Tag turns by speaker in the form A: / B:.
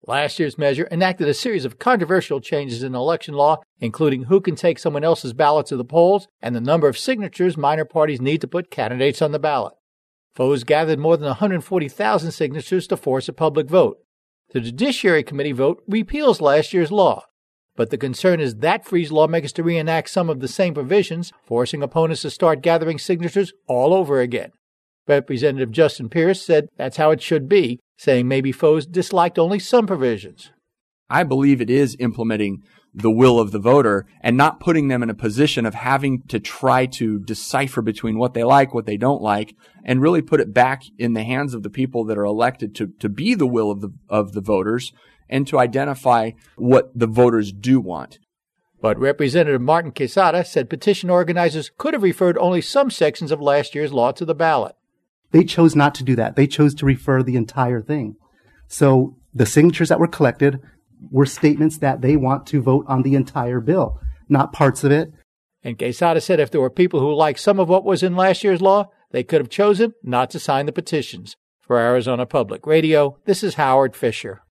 A: Last year's measure enacted a series of controversial changes in election law, including who can take someone else's ballot to the polls and the number of signatures minor parties need to put candidates on the ballot. Foes gathered more than 140,000 signatures to force a public vote. The Judiciary Committee vote repeals last year's law, but the concern is that frees lawmakers to reenact some of the same provisions, forcing opponents to start gathering signatures all over again. Representative Justin Pierce said that's how it should be, saying maybe foes disliked only some provisions.
B: I believe it is implementing the will of the voter and not putting them in a position of having to try to decipher between what they like, what they don't like, and really put it back in the hands of the people that are elected to be the will of the voters and to identify what the voters do want.
A: But Representative Martin Quesada said petition organizers could have referred only some sections of last year's law to the ballot.
C: They chose not to do that. They chose to refer the entire thing. So the signatures that were collected were statements that they want to vote on the entire bill, not parts of it.
A: And Quesada said if there were people who liked some of what was in last year's law, they could have chosen not to sign the petitions. For Arizona Public Radio, this is Howard Fisher.